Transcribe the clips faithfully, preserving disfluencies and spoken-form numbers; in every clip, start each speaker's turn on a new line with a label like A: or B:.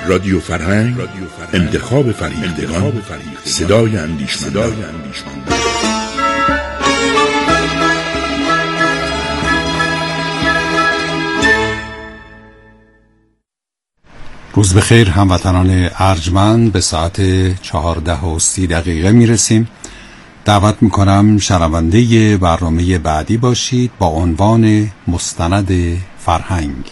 A: رادیو فرهنگ، انتخاب فریختگان، صدای اندیشمندان.
B: روز بخیر هموطنان ارجمند، به ساعت چهارده و سی دقیقه میرسیم. دعوت میکنم شنونده برنامه بعدی باشید با عنوان مستند فرهنگ.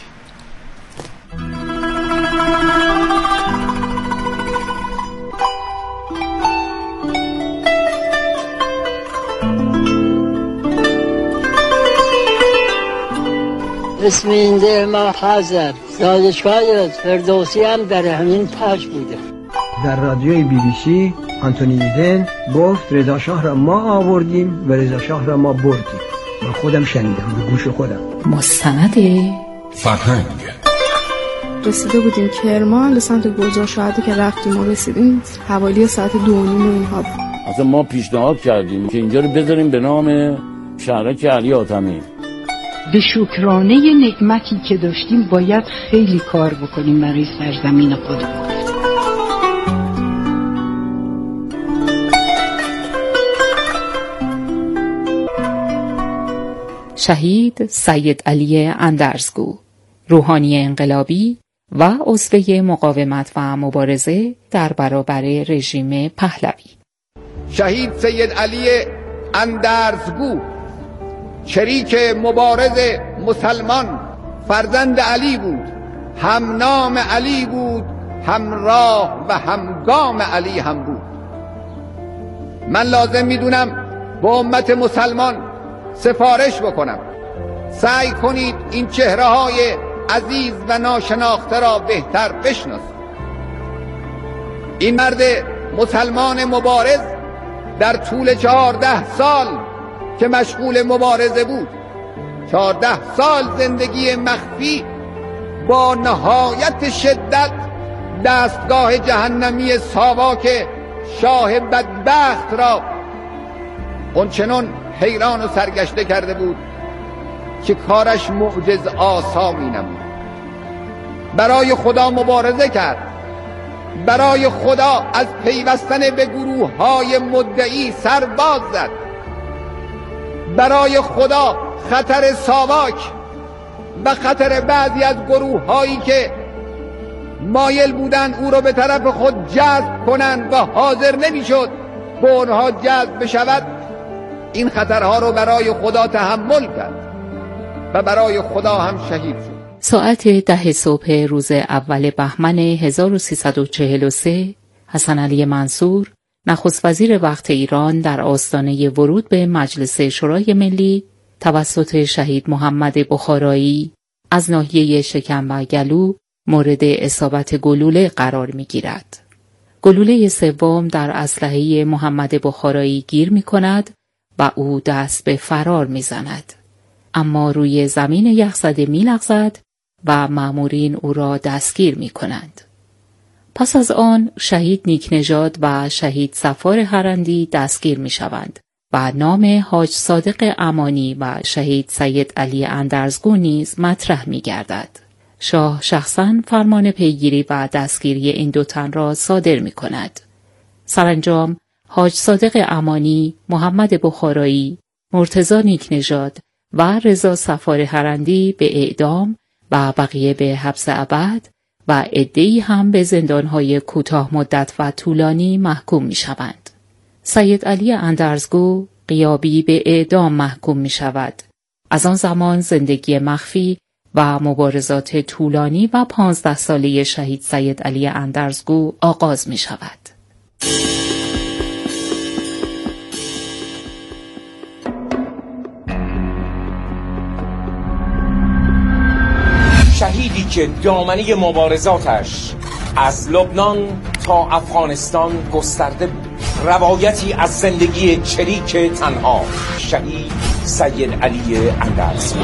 C: اسم این ده ما حضر دانشگاه فردوسی هم در همین پاش بوده.
D: در رادیوی بی بی سی آنتونی ایدن گفت رضا شاه را ما آوردیم و رضا شاه را ما بردیم. من خودم شنیدم به گوش خودم.
E: مستند
A: فرهنگ.
F: رسیده بودیم کرمان، به سمت گلزار شهده که رفتیم و رسیدیم حوالی ساعت دو و نیم و اینها.
G: اصلا ما پیشنهاد کردیم که اینجا رو بذاریم به نام شهرک علی حاتمی.
H: به شکرانه نعمتی که داشتیم باید خیلی کار بکنیم برای سرزمین خودمون.
E: شهید سید علی اندرزگو، روحانی انقلابی و عضو مقاومت و مبارزه در برابر رژیم پهلوی.
I: شهید سید علی اندرزگو شریک مبارز مسلمان، فرزند علی بود، هم نام علی بود، همراه و همگام علی هم بود. من لازم میدونم با امت مسلمان سفارش بکنم، سعی کنید این چهره های عزیز و ناشناخته را بهتر بشناسید. این مرد مسلمان مبارز در طول چهارده سال که مشغول مبارزه بود، چهارده سال زندگی مخفی، با نهایت شدت دستگاه جهنمی ساواک شاه بدبخت را اونچنان حیران و سرگشته کرده بود که کارش معجز آسا می نمود. برای خدا مبارزه کرد، برای خدا از پیوستن به گروه های مدعی سر باز زد، برای خدا خطر ساواک و خطر بعضی از گروه هایی که مایل بودن او را به طرف خود جذب کنند و حاضر نمی شد به اونها جذب بشود، این خطرها رو برای خدا تحمل کرد و برای خدا هم شهید شد.
E: ساعت ده صبح روز اول بهمن هزار و سیصد و چهل و سه حسن علی منصور، نخست وزیر وقت ایران، در آستانه ورود به مجلس شورای ملی توسط شهید محمد بخارایی از ناحیه شکم و گلو مورد اصابت گلوله قرار می گیرد. گلوله سوم در اسلحه محمد بخارایی گیر می کند و او دست به فرار می زند. اما روی زمین یخزده می لغزد و مأمورین او را دستگیر می کنند. پس از آن شهید نیکنژاد و شهید صفار هرندی دستگیر می شوند و نام حاج صادق امانی و شهید سید علی اندرزگو نیز مطرح می گردد. شاه شخصاً فرمان پیگیری و دستگیری این دو تن را صادر می کند. سرانجام حاج صادق امانی، محمد بخارایی، مرتضی نیکنژاد و رضا صفار هرندی به اعدام و بقیه به حبس ابد و عده‌ای هم به زندانهای کوتاه مدت و طولانی محکوم می شوند. سید علی اندرزگو غیابی به اعدام محکوم می شود. از آن زمان زندگی مخفی و مبارزات طولانی و پانزده ساله شهید سید علی اندرزگو آغاز می شود.
J: شهیدی که دامنه مبارزاتش از لبنان تا افغانستان گسترده بود، روایتی از زندگی چریک تنها، شهید سید علی اندرزگو.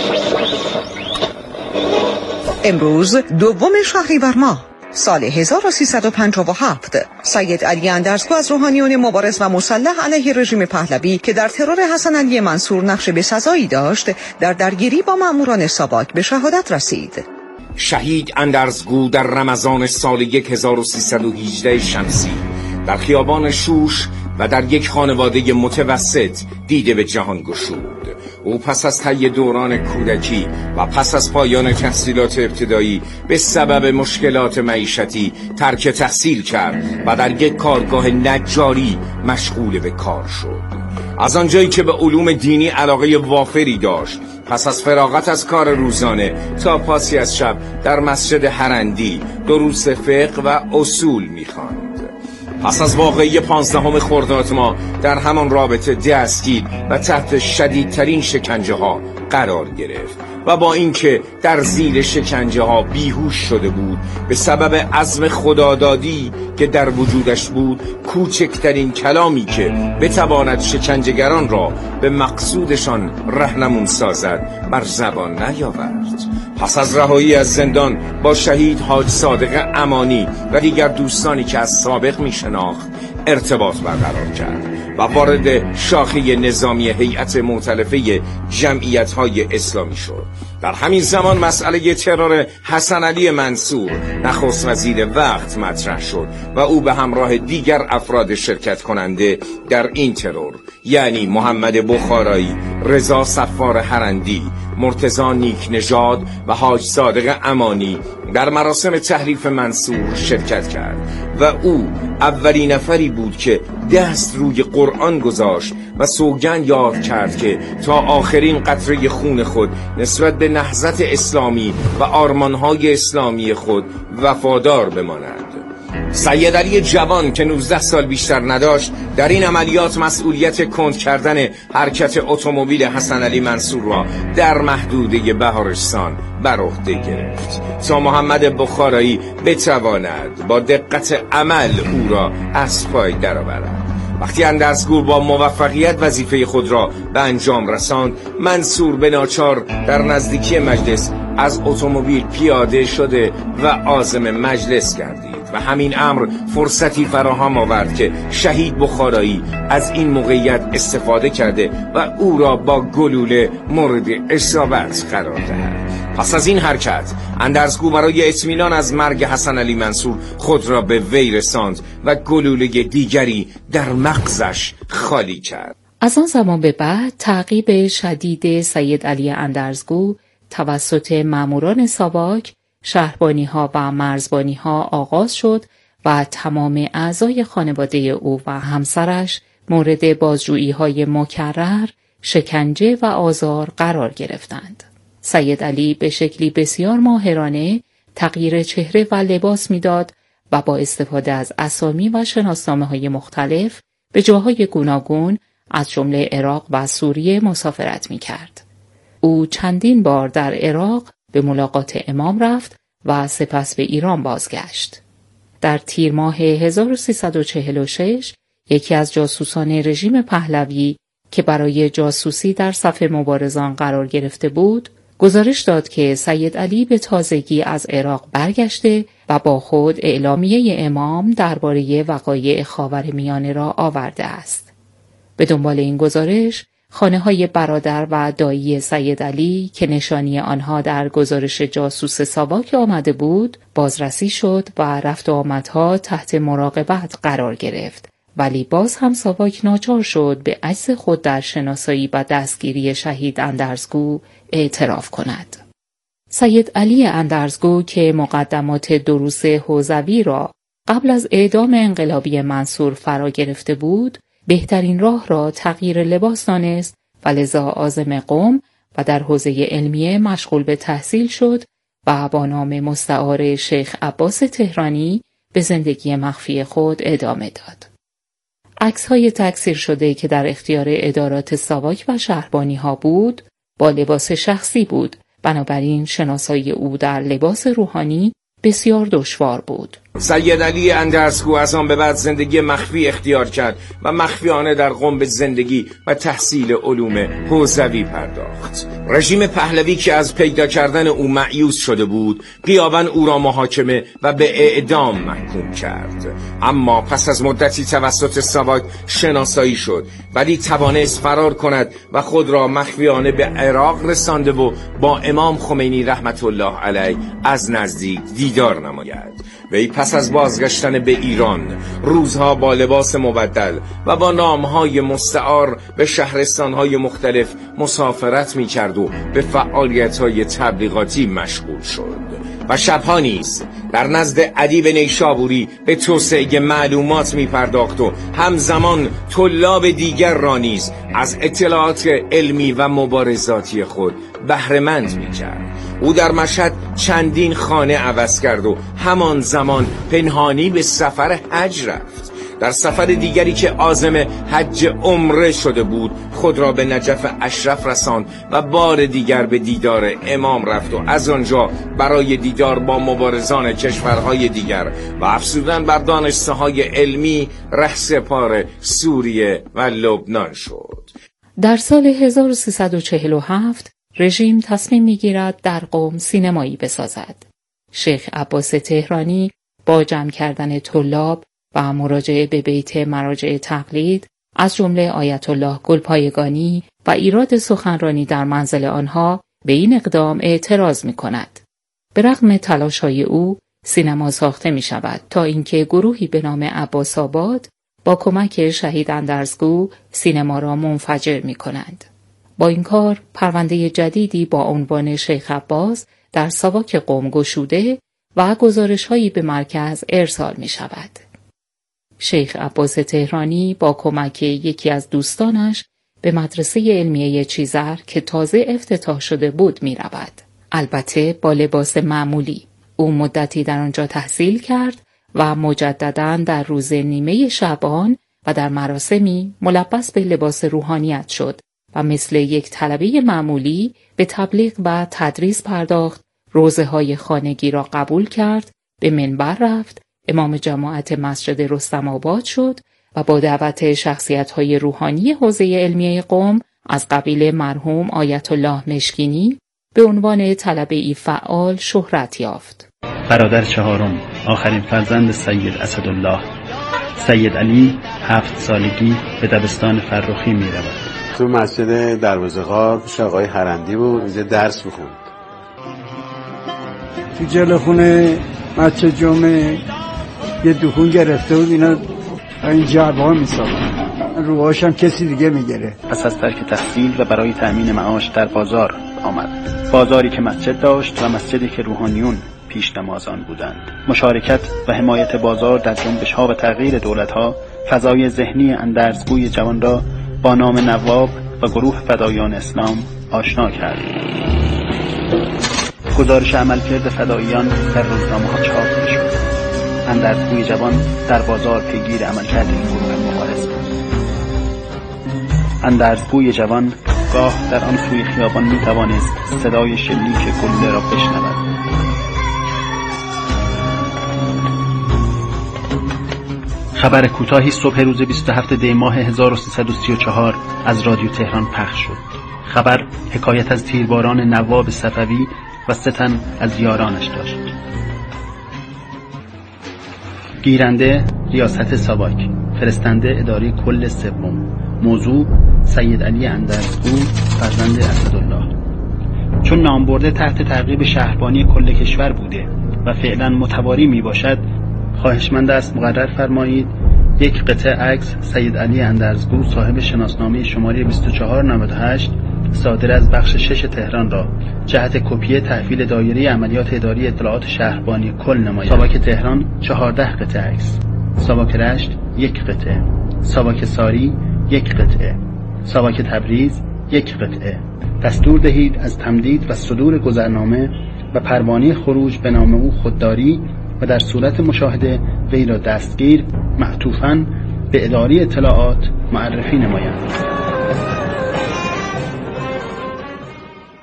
K: امروز دوم شهریور ماه سال هزار و سیصد و پنجاه و هفت، سید علی اندرزگو از روحانیون مبارز و مسلح علیه رژیم پهلوی که در ترور حسن علی منصور نقش بسزایی داشت، در درگیری با مأموران ساواک به شهادت رسید.
J: شهید اندرزگو در رمضان سال هزار و سیصد و هجده شمسی در خیابان شوش و در یک خانواده متوسط دیده به جهان گشود. او پس از طی دوران کودکی و پس از پایان تحصیلات ابتدایی به سبب مشکلات معیشتی ترک تحصیل کرد و در یک کارگاه نجاری مشغول به کار شد. از آنجایی که به علوم دینی علاقه وافری داشت، پس از فراغت از کار روزانه تا پاسی از شب در مسجد هرندی دروس فقه و اصول می‌خواند. پس از واقعه پانزدهم خرداد ماه در همان رابطه دستگیر و تحت شدیدترین شکنجه ها قرار گرفت و با اینکه در زیر شکنجه ها بیهوش شده بود، به سبب عزم خدادادی که در وجودش بود، کوچکترین کلامی که بتواند شکنجهگران را به مقصودشان رهنمون سازد بر زبان نیاورد. پس از رهایی از زندان با شهید حاج صادق امانی و دیگر دوستانی که از سابق می شناخت ارتباط برقرار کرد و وارد شاخه نظامی هیئت مؤتلفه جمعیت‌های اسلامی شد. در همین زمان مسئله ترور حسن علی منصور نخست وزیر وقت مطرح شد و او به همراه دیگر افراد شرکت کننده در این ترور، یعنی محمد بخارایی، رضا صفار هرندی، مرتضی نیک نژاد و حاج صادق امانی در مراسم تحریف منصور شرکت کرد و او اولین نفری بود که دست روی قرآن گذاشت و سوگند یاد کرد که تا آخرین قطره خون خود نسبت به نهضت اسلامی و آرمانهای اسلامی خود وفادار بماند. سید علی جوان که نوزده سال بیشتر نداشت در این عملیات مسئولیت کند کردن حرکت اتومبیل حسن علی منصور را در محدوده بهارستان بر عهده گرفت تا محمد بخارایی بتواند با دقت عمل او را از پای درآورد. وقتی اندرزگو با موفقیت وظیفه خود را به انجام رساند، منصور به ناچار در نزدیکی مجلس از اتومبیل پیاده شده و عازم مجلس گردید و همین امر فرصتی فراهم آورد که شهید بخارایی از این موقعیت استفاده کرده و او را با گلوله مورد اصابت قرار دهد. پس از این حرکت اندرزگو برای اطمینان از مرگ حسن علی منصور خود را به وی رساند و گلوله دیگری در مغزش خالی کرد.
E: از آن زمان به بعد تعقیب شدید سید علی اندرزگو توسط ماموران ساواک، شهربانی‌ها و مرزبانی‌ها آغاز شد و تمام اعضای خانواده او و همسرش مورد بازجویی‌های مکرر، شکنجه و آزار قرار گرفتند. سید علی به شکلی بسیار ماهرانه تغییر چهره و لباس می‌داد و با استفاده از اسامی و شناسنامه‌های مختلف به جاهای گوناگون از جمله عراق و سوریه مسافرت می‌کرد. او چندین بار در عراق به ملاقات امام رفت و سپس به ایران بازگشت. در تیر ماه هزار و سیصد و چهل و شش یکی از جاسوسان رژیم پهلوی که برای جاسوسی در صف مبارزان قرار گرفته بود، گزارش داد که سید علی به تازگی از عراق برگشته و با خود اعلامیه امام درباره وقایع خاورمیانه را آورده است. به دنبال این گزارش، خانه‌های برادر و دایی سید علی که نشانی آنها در گزارش جاسوس ساواک آمده بود، بازرسی شد و رفت و آمدها تحت مراقبت قرار گرفت. ولی باز هم ساواک ناچار شد به عجز خود در شناسایی و دستگیری شهید اندرزگو اعتراف کند. سید علی اندرزگو که مقدمات دروس حوزوی را قبل از اعدام انقلابی منصور فرا گرفته بود، بهترین راه را تغییر لباس دانست و لذا عازم قم و در حوزه علمیه مشغول به تحصیل شد و با نام مستعار شیخ عباس تهرانی به زندگی مخفی خود ادامه داد. عکس‌های تکثیر شده که در اختیار ادارات ساواک و شهربانی ها بود، با لباس شخصی بود، بنابراین شناسایی او در لباس روحانی بسیار دشوار بود.
J: سید علی اندرزگو از آن به بعد زندگی مخفی اختیار کرد و مخفیانه در قم به زندگی و تحصیل علوم حوزوی پرداخت. رژیم پهلوی که از پیدا کردن او مایوس شده بود، غیاباً او را محاکمه و به اعدام محکوم کرد. اما پس از مدتی توسط ساواک شناسایی شد، ولی توانست فرار کند و خود را مخفیانه به عراق رسانده و با امام خمینی رحمت الله علیه از نزدیک دیدار نماید. وی پس از بازگشتن به ایران روزها با لباس مبدل و با نامهای مستعار به شهرستانهای مختلف مسافرت می کرد و به فعالیت‌های تبلیغاتی مشغول شد و شبها نیز در نزد ادیب نیشابوری به توسعه معلومات می پرداخت و همزمان طلاب دیگر را نیز از اطلاعات علمی و مبارزاتی خود بهره‌مند می کرد. او در مشهد چندین خانه عوض کرد و همان زمان پنهانی به سفر حج رفت. در سفر دیگری که عازم حج عمره شده بود، خود را به نجف اشرف رساند و بار دیگر به دیدار امام رفت و از آنجا برای دیدار با مبارزان کشورهای دیگر و افزودن بر دانشگاه‌های علمی رهسپار سوریه و لبنان شد.
E: در سال هزار و سیصد و چهل و هفت رژیم تصمیم می‌گیرد در قم سینمایی بسازد. شیخ عباس تهرانی با جمع کردن طلاب و مراجعه به بیت مراجع تقلید از جمله آیت الله گلپایگانی و ایراد سخنرانی در منزل آنها به این اقدام اعتراض می‌کند. به رغم تلاش‌های او سینما ساخته می‌شود تا اینکه گروهی به نام عباس آباد با کمک شهید اندرزگو سینما را منفجر می‌کنند. با این کار پرونده جدیدی با عنوان شیخ عباس در ساواک قم گشوده و گزارش‌هایی به مرکز ارسال می‌شود. شیخ عباس تهرانی با کمک یکی از دوستانش به مدرسه علمیه چیزر که تازه افتتاح شده بود می رود. البته با لباس معمولی. او مدتی در آنجا تحصیل کرد و مجدداً در روز نیمه شعبان و در مراسمی ملبس به لباس روحانیت شد و مثل یک طلبه معمولی به تبلیغ و تدریس پرداخت، روزه های خانگی را قبول کرد، به منبر رفت، امام جماعت مسجد رستم آباد شد و با دعوت شخصیت‌های روحانی حوزه علمیه قم از قبیل مرحوم آیت الله مشکینی به عنوان طلبه‌ای فعال شهرت یافت.
L: برادر چهارم، آخرین فرزند سید اسدالله، سید علی هفت سالگی به دبستان فرخی می رود.
M: تو مسجد دروازه غار پیش آقای هرندی بود، اینجا درس می‌خوند.
N: تو جلو خونه مسجد جمعه یه دکون گرفته بود، اینا این جعبه‌ها می‌ساختن، روهاش هم کسی دیگه می‌گیره.
L: پس از ترک تحصیل و برای تأمین معاش در بازار آمد. بازاری که مسجد داشت و مسجدی که روحانیون پیش نمازان بودند. مشارکت و حمایت بازار در جنبش‌ها و تغییر دولت‌ها فضای ذهنی اندرزگوی جوان را با نام نواب و گروه فدایان اسلام آشنا کرد. گزارش عملکرد فداییان در روزنامه‌ها چاپ می‌شد. اندرزگوی جوان در بازار پیگیر عملکرد این گروه مبارز بود. اندرزگوی جوان گاه در آن سوی خیابان می‌توانست صدای شلیک گلوله را بشنود. خبر کوتاهی صبح روز بیست و هفتم دی ماه هزار و سیصد و سی و چهار از رادیو تهران پخش شد. خبر حکایت از تیرباران نواب صفوی و سه تن از یارانش داشت. گیرنده ریاست ساواک، فرستنده اداره کل سوم. موضوع سید علی اندرزگو فرزند اسدالله. چون نام برده تحت تعقیب شهربانی کل کشور بوده و فعلا متواری می باشد، خواهشمند است مقرر فرمایید یک قطعه عکس سید علی اندرزگو صاحب شناسنامه شماره بیست و چهار نود و هشت صادر از بخش شش تهران را جهت کپی تحویل دایره عملیات اداری اطلاعات شهربانی کل نماید. ساواک تهران چهارده قطعه عکس، ساواک رشت یک قطعه، ساواک ساری یک قطعه، ساواک تبریز یک قطعه. دستور دهید از تمدید و صدور گذرنامه و پروانه خروج به نام او خودداری و در صورت مشاهده وی را دستگیر معطوفاً به اداره اطلاعات معرفی نمایند.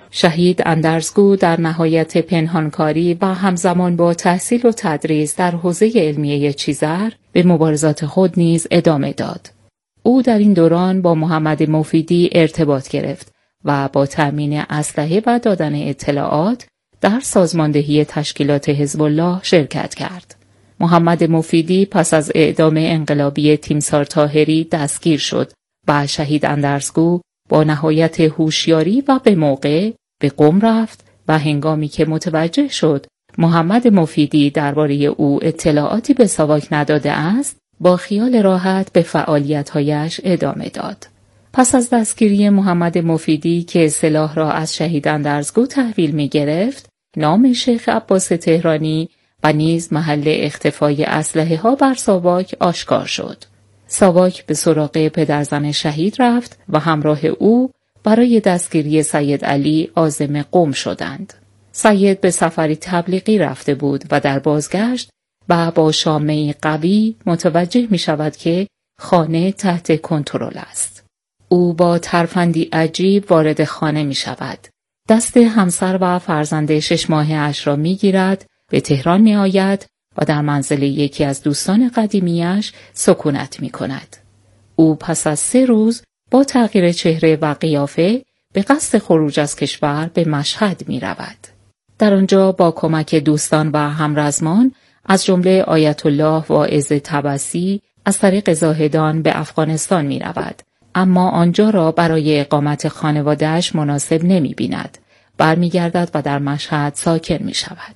E: شهید اندرزگو در نهایت پنهانکاری و همزمان با تحصیل و تدریس در حوزه علمیه چیزر به مبارزات خود نیز ادامه داد. او در این دوران با محمد مفیدی ارتباط گرفت و با تأمین اسلحه و دادن اطلاعات در سازماندهی تشکیلات حزب الله شرکت کرد. محمد مفیدی پس از اعدام انقلابی تیمسار طاهری دستگیر شد و شهید اندرزگو با نهایت هوشیاری و به موقع به قم رفت و هنگامی که متوجه شد محمد مفیدی درباره او اطلاعاتی به ساواک نداده است، با خیال راحت به فعالیت‌هایش ادامه داد. پس از دستگیری محمد مفیدی که سلاح را از شهید اندرزگو تحویل می گرفت، نام شیخ عباس تهرانی و نیز محل اختفای اسلحه ها بر ساواک آشکار شد. ساواک به سراغ پدرزن شهید رفت و همراه او برای دستگیری سید علی عازم قم شدند. سید به سفری تبلیغی رفته بود و در بازگشت و با شامه‌ای قوی متوجه می شود که خانه تحت کنترل است. او با ترفندی عجیب وارد خانه می شود. دست همسر و فرزند شش ماهه اش را می گیرد، به تهران می آید و در منزل یکی از دوستان قدیمیش سکونت می کند. او پس از سه روز با تغییر چهره و قیافه به قصد خروج از کشور به مشهد می رود. در آنجا با کمک دوستان و همرزمان از جمله آیت الله واعظ طبسی از طریق زاهدان به افغانستان می رود. اما آنجا را برای اقامت خانواده‌اش مناسب نمی بیند. برمیگردد و در مشهد ساکن می شود.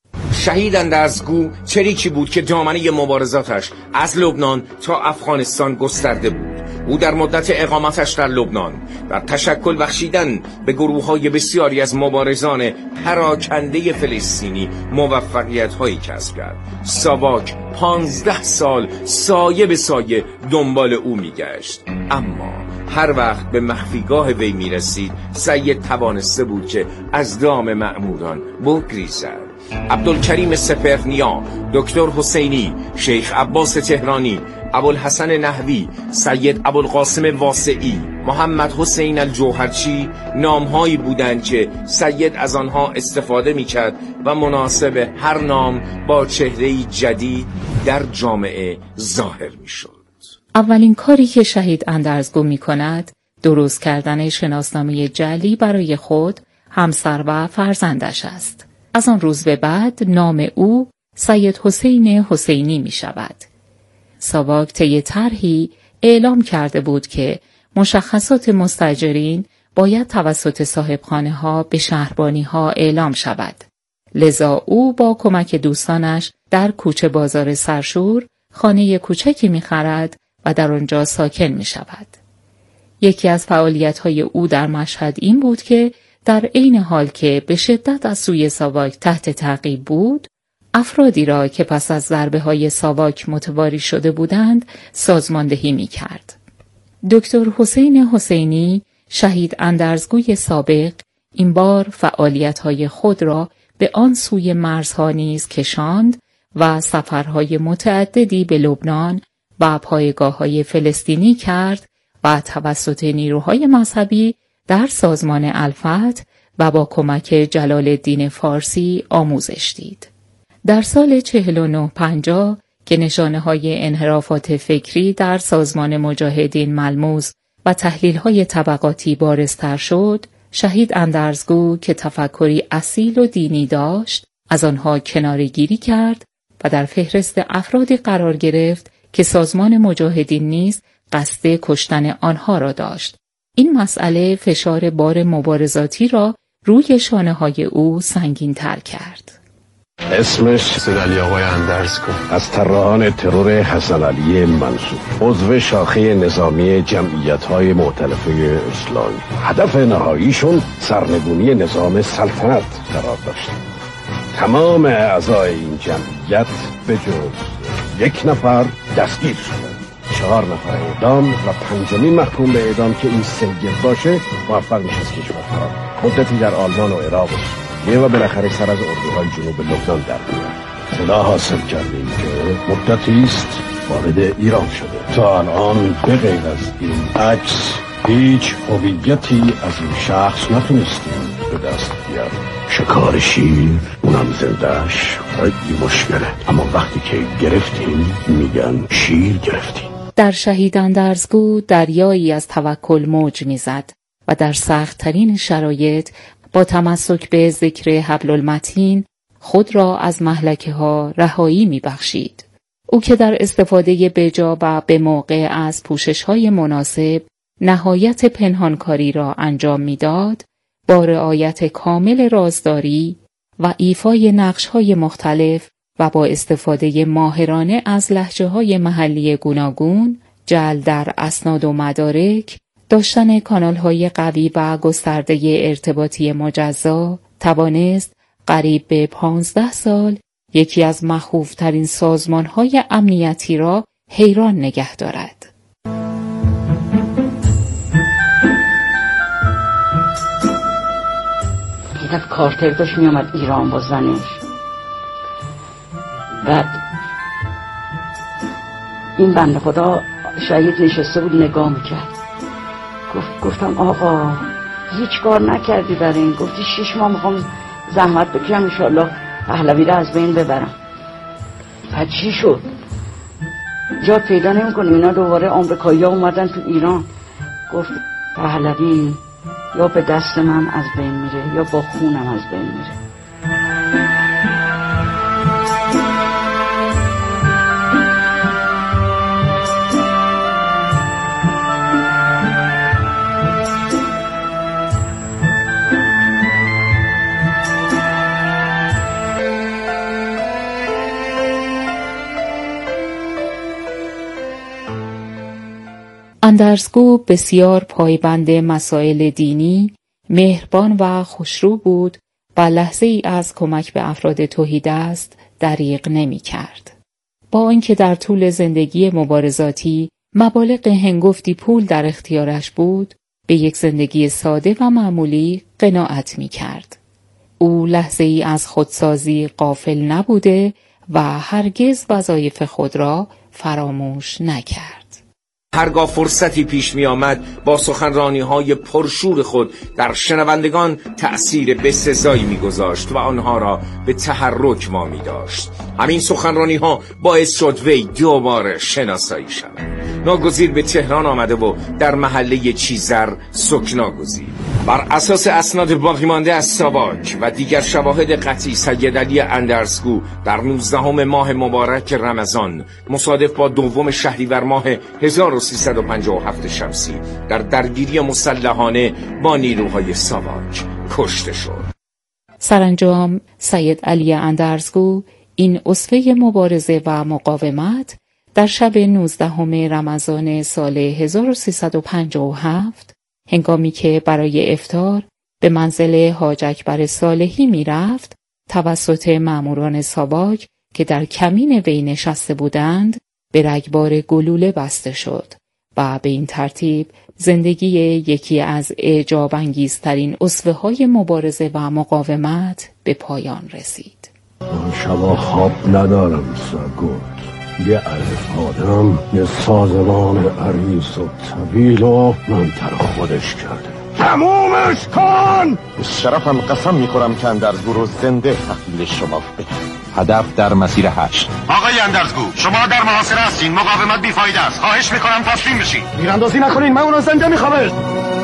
J: شهید اندرزگو چریکی بود که دامنه مبارزاتش از لبنان تا افغانستان گسترده بود. او در مدت اقامتش در لبنان در تشکل بخشیدن به گروه‌های بسیاری از مبارزان پراکنده فلسطینی موفقیت‌هایی کسب کرد. ساواک پانزده سال سایه به سایه دنبال او می‌گشت، اما هر وقت به مخفیگاه وی می‌رسید سید توانسته بود که از دام مأموران بگریزد. عبدالکریم سپهرنیا، دکتر حسینی، شیخ عباس تهرانی، ابوالحسن نحوی، سید ابوالقاسم واسعی، محمد حسین الجوهرچی نامهایی بودند که سید از آنها استفاده می‌کرد و مناسب هر نام با چهره‌ای جدید در جامعه ظاهر می‌شد.
E: اولین کاری که شهید اندرزگو می‌کند درست کردن شناسنامه جعلی برای خود، همسر و فرزندش است. از آن روز به بعد نام او سید حسین حسینی می شود. ساواک طی طرحی اعلام کرده بود که مشخصات مستاجرین باید توسط صاحبخانه ها به شهربانی ها اعلام شود. لذا او با کمک دوستانش در کوچه بازار سرشور خانه کوچکی می خرد و در آنجا ساکن می شود. یکی از فعالیت های او در مشهد این بود که در عین حال که به شدت از سوی ساواک تحت تعقیب بود، افرادی را که پس از ضربه‌های ساواک متواری شده بودند سازماندهی می‌کرد. دکتر حسین حسینی، شهید اندرزگوی سابق، این بار فعالیت‌های خود را به آن سوی مرزها نیز کشاند و سفرهای متعددی به لبنان و پایگاه‌های فلسطینی کرد و توسط نیروهای مذهبی در سازمان الفتح و با کمک جلال الدین فارسی آموزش دید. در سال چهل و نه پنجاه که نشانه های انحرافات فکری در سازمان مجاهدین ملموس و تحلیل های طبقاتی بارزتر شد، شهید اندرزگو که تفکری اصیل و دینی داشت، از آنها کناره‌گیری کرد و در فهرست افرادی قرار گرفت که سازمان مجاهدین نیز قصد کشتن آنها را داشت. این مسئله فشار بار مبارزاتی را روی شانه های او سنگین تر کرد.
O: اسمش سید علی آقای اندرزگو، از طراحان ترور حسن علی منصور، عضو شاخه نظامی جمعیت‌های مؤتلفه اسلامی. هدف نهاییشون سرنگونی نظام سلطنت قرار داشت. تمام اعضای این جمعیت به جز یک نفر دستگیر شدند. چهار نفر اعدام و پنجمین محکوم به اعدام که این سید باشه موفق میشه از کشور فرار. مدتی در آلمان و عراق یه و بالاخره سر از اردوهای جنوب لبنان در میاد. اطلاع حاصل کردیم که مدتی است وارد ایران شده. تا الان به غیر از این عکس هیچ هویتی از این شخص نتونستیم به دست بیارم. شکار شیر اونم زندهش خیلی مشکله، اما وقتی که گرفتیم میگن شیر گرفتیم.
E: در شهید اندرزگو دریایی از توکل موج میزد و در سخت‌ترین شرایط با تمسک به ذکر حبل المتین خود را از مهلکه ها رهایی میبخشید. او که در استفاده بجا و به موقع از پوشش های مناسب نهایت پنهانکاری را انجام میداد، با رعایت کامل رازداری و ایفای نقش های مختلف و با استفاده ماهرانه از لهجه های محلی گوناگون، جعل در اسناد و مدارک، داشتن کانال های قوی و گسترده ارتباطی مجزا، توانست قریب به پانزده سال یکی از مخوفترین سازمان های امنیتی را حیران نگه دارد.
H: یه دفعه کارتر داشت می آمد ایران با زنش، بعد این بنده خدا شهید نشسته بود نگاه میکرد. گفت گفتم آقا هیچ کار نکردی برای این؟ گفتی شش ماه میخوام زحمت بکشم انشالله پهلوی را از بین ببرم. بعد چی شد؟ جا پیدا نمی کنیم. اینا دوباره آمریکایی ها اومدن تو ایران. گفت پهلوی یا به دست من از بین میره یا با خونم از بین میره.
E: اندرزگو بسیار پایبند مسائل دینی، مهربان و خوشرو بود و لحظه ای از کمک به افراد توحیدست دریغ نمی کرد. با اینکه در طول زندگی مبارزاتی مبالغ هنگفتی پول در اختیارش بود، به یک زندگی ساده و معمولی قناعت می کرد. او لحظه ای از خودسازی غافل نبوده و هرگز وظایف خود را فراموش نکرد.
J: هرگاه فرصتی پیش می آمد با سخنرانی های پرشور خود در شنوندگان تأثیر بسزایی می گذاشت و آنها را به تحرک وامی داشت. همین سخنرانی ها باعث شد وی دوباره شناسایی شود. ناگزیر به تهران آمده و در محله چیزر سکنا گزید. بر اساس اسناد باقی مانده از ساواک و دیگر شواهد قطعی، سید علی اندرزگو در نوزدهم ماه مبارک رمضان مصادف با دوم شهریور ماه هزار و سیصد و پنجاه و هفت شمسی در درگیری مسلحانه با نیروهای ساواک کشته شد.
E: سرانجام سید علی اندرزگو این اسوه مبارزه و مقاومت در شب نوزدهم رمضان سال هزار و سیصد و پنجاه و هفت هنگامی که برای افطار به منزل حاج اکبر صالحی می رفت، توسط ماموران ساواک که در کمین وی نشسته بودند به رگبار گلوله بسته شد و به این ترتیب زندگی یکی از اعجاب انگیزترین اسوه های مبارزه و مقاومت به پایان رسید.
O: من شبا خواب ندارم سرگرد. یه الف آدم یه سازمان عریض و طویل و منتر خودش کرده. تمومش کن!
P: به شرفم قسم میخورم که اندرزگو رو زنده تحویل شما بدم. هدف در مسیر هشت.
Q: آقای اندرزگو شما در محاصره هستین، مقاومت بیفایده است. خواهش میکنم تسلیم بشین.
O: میراندازی نکنین، من اونو زنده میخوام.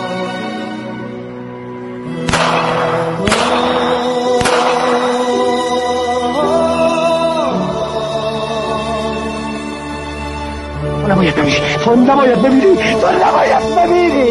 Q: تو نباید بمیری، تو نباید بمیری، تو نباید بمیری.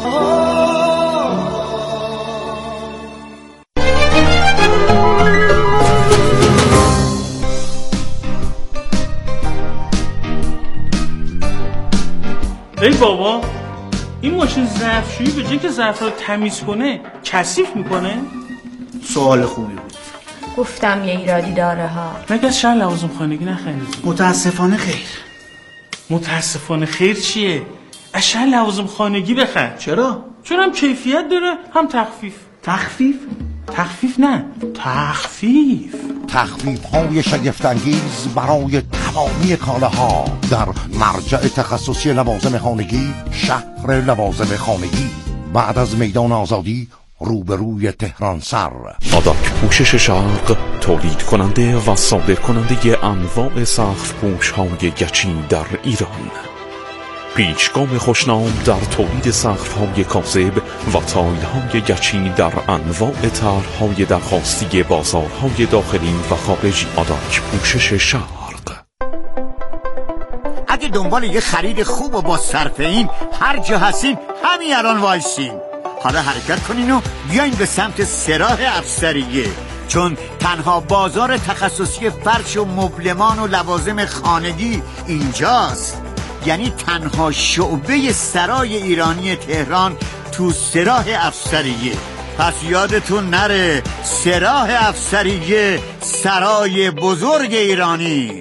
R: ای بابا، این ماشین ظرفشویی به جای که ظرف رو تمیز کنه کثیف میکنه؟
S: سوال خوبی بود.
T: گفتم یه ایرادی داره ها.
R: مگه از شهر لوازم خانگی نخریدی؟
S: متاسفانه خیر.
R: متاسفانه خیر چیه؟ از شهر لوازم خانگی بخر.
S: چرا؟
R: چون هم کیفیت داره هم تخفیف.
S: تخفیف؟
R: تخفیف نه، تخفیف.
U: تخفیف های شگفت‌انگیز برای تمامی کالاها در مرجع تخصصی لوازم خانگی، شهر لوازم خانگی. بعد از میدان آزادی روبروی تهران سر.
B: آداک پوشش شرق تولید کننده و صادر کننده انواع سقف پوش های گچی در ایران. پیچگام خوشنام در تولید سقف های کاذب و تایل های گچی در انواع طرح های درخواستی بازارهای داخلی و خارجی. آداک پوشش شرق.
V: اگه دنبال یه خرید خوب و با صرفه این هر جا هستین همین الان وایسین. حالا حرکت کنین و بیاین به سمت سراح افسریه، چون تنها بازار تخصصی فرش و مبلمان و لوازم خانگی اینجاست. یعنی تنها شعبه سرای ایرانی تهران تو سراح افسریه. پس یادتون نره، سراح افسریه، سرای بزرگ ایرانی.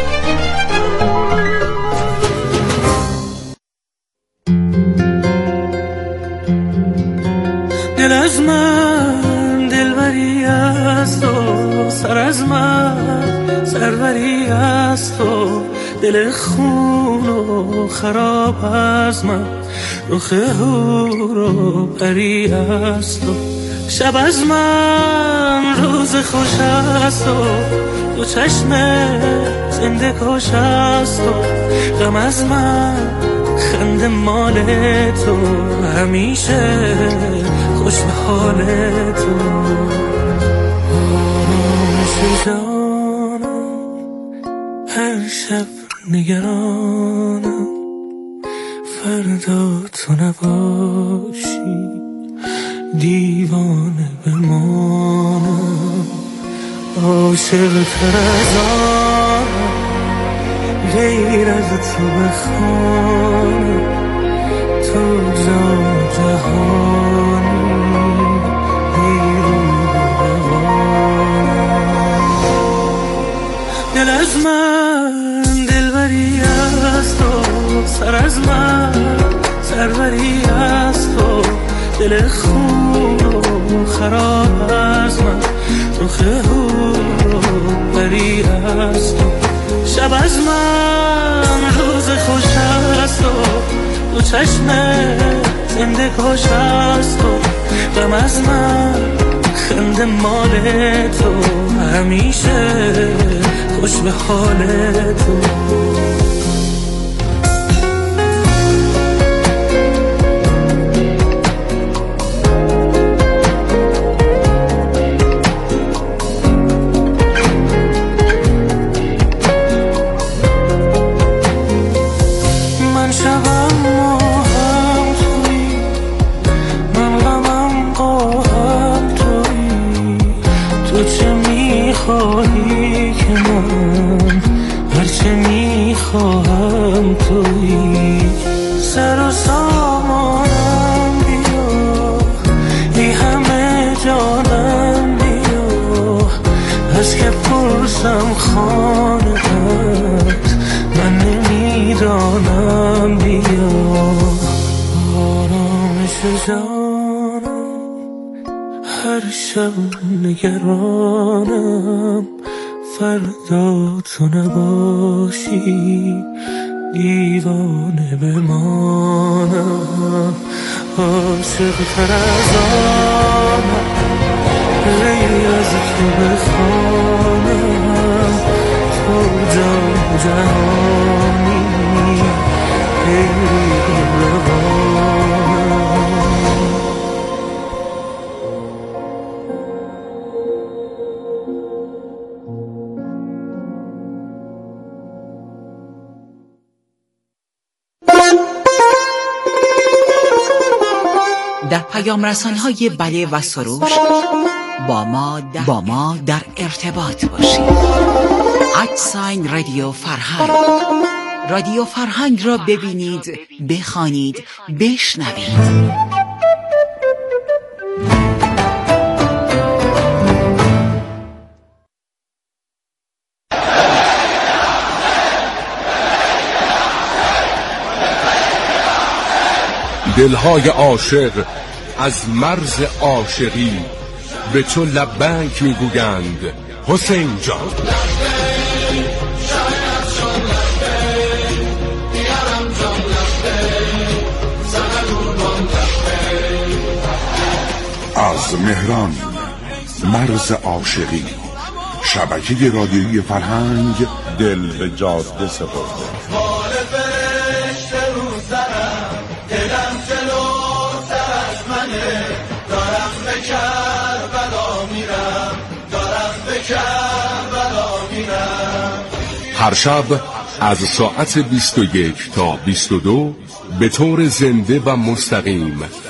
W: دل از من دلبری از تو، سر از من سروری از تو، دل خون و خراب از من، رخ هور و پری از تو. شب از من روز خوش از تو، دو چشم زنده کش از تو. غم از من خنده مال تو، همیشه خوش به حال تو. آرامش جانم هر شب نگرانم، فردا تو نباشی دیوانه بمانم. عاشق تر از آنم غیر از تو بخوانم، تو جا جهانی بیرون بوانم. دل از من دلبری از تو، سر از من سروری از تو، دل خون و خراب از من، رخ هور و پری از تو. شب از من روز خوش از تو، دو چشم زنده کش از تو. غم از من خنده مال تو، همیشه خوش به حال تو. خواهی که من هرچه میخواهم تویی، سر و سامانم بیا، ای همه جانم بیا، از که پرسم خانه‌ات من نمیدانم بیا. آرامش جانم هر شب نگرانم، فردا تو نباشی دیوانه بمانم. عاشق تر از آنم غیر از تو بخوانم، تو جان جهانی غیر روانم.
X: در پیام رسان‌های بله و سروش با ما در, با ما در ارتباط باشید. ادساین رادیو فرهنگ. رادیو فرهنگ را ببینید، بخوانید، بشنوید.
A: دلهای عاشق از مرز عاشقی به تو لبیک میگویند حسین جان.
U: از مهران، مرز عاشقی، شبکه رادیویی فرهنگ، دل به جاده سپرده.
C: دلم جلوتر از منه، دارم به کربلا میرم، دارم به کربلا میرم.
A: هر شب از ساعت بیست و یک تا بیست و دو به طور زنده و مستقیم